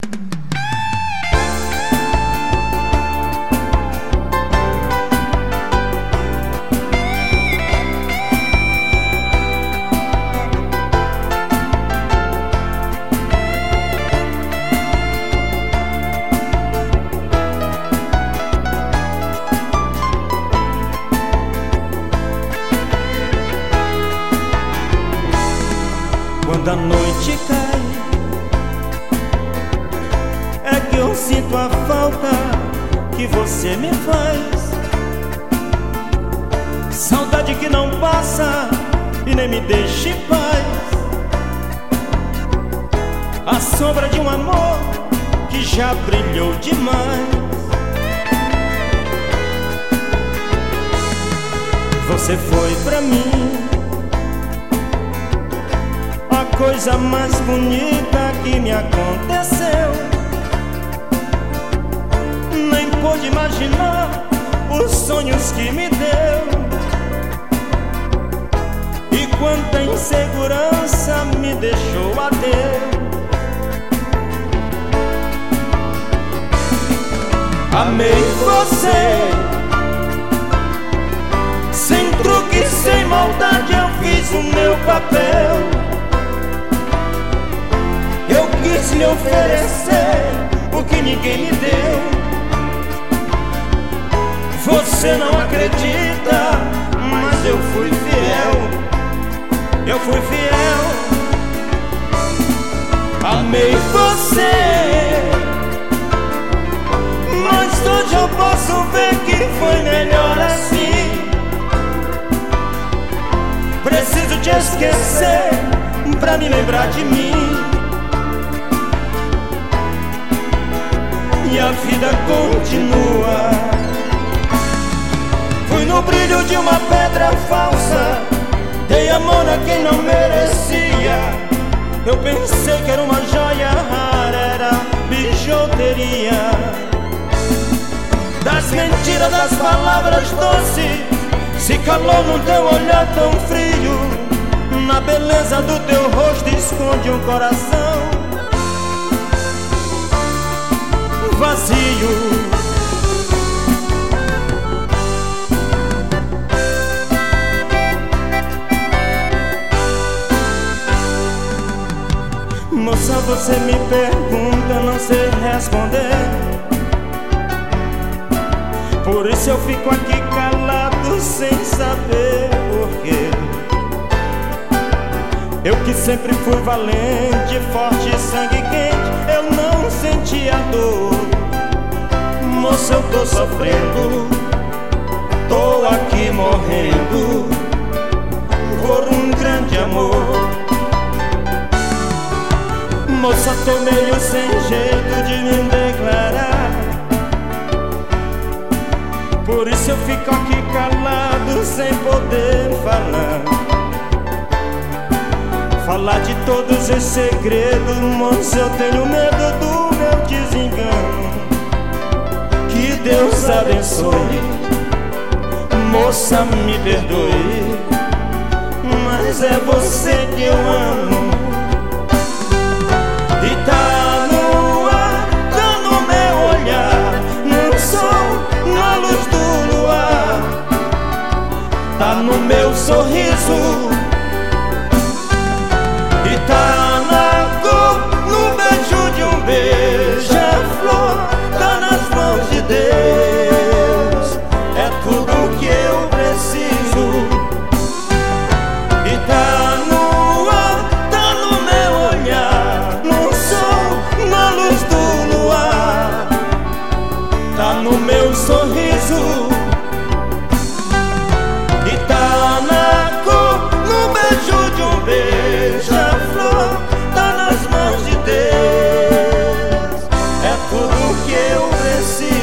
Quando a noite cai, é que eu sinto a falta que você me faz. Saudade que não passa e nem me deixa em paz. A sombra de um amor que já brilhou demais. Você foi pra mim a coisa mais bonita que me aconteceu. Nem pude imaginar os sonhos que me deu. E quanta insegurança me deixou adeus. Amei você, sem truque, sem maldade, eu fiz o meu papel. Eu quis lhe oferecer o que ninguém me deu. Você não acredita, mas eu fui fiel. Eu fui fiel. Amei você, mas hoje eu posso ver que foi melhor assim. Preciso te esquecer pra me lembrar de mim. E a vida continua. Fui no brilho de uma pedra falsa, dei amor a quem não merecia. Eu pensei que era uma joia rara, era bijuteria. Das mentiras, das palavras doces, se calou no teu olhar tão frio. Na beleza do teu rosto esconde um coração vazio. Moça, você me pergunta, não sei responder. Por isso eu fico aqui calado sem saber porquê. Eu que sempre fui valente, forte, sangue quente, eu não sentia dor. Moça, eu tô sofrendo, tô aqui morrendo por um grande amor. Moça, tô meio sem jeito de me declarar. Por isso eu fico aqui calado sem poder falar. Falar de todos os segredos, moça, eu tenho medo do meu desengano. Que Deus abençoe, moça, me perdoe, mas é você que eu amo. E tá no ar, tá no meu olhar, no sol, na luz do luar, tá no meu sorriso. E tá na cor, no beijo de um beija-flor, tá nas mãos de Deus, é tudo que eu preciso. E tá no ar, tá no meu olhar, no sol, na luz do luar, tá no meu sorriso. E tá na cor, no beijo de um beija-flor, tá nas mãos de Deus, é tudo que eu preciso.